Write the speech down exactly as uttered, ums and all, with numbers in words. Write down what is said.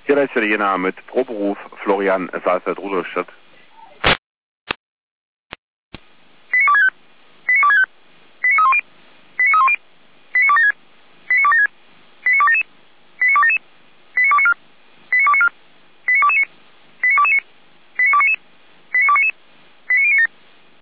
Hier ist der Jena mit Proberuf Florian Salzert Rudolstadt.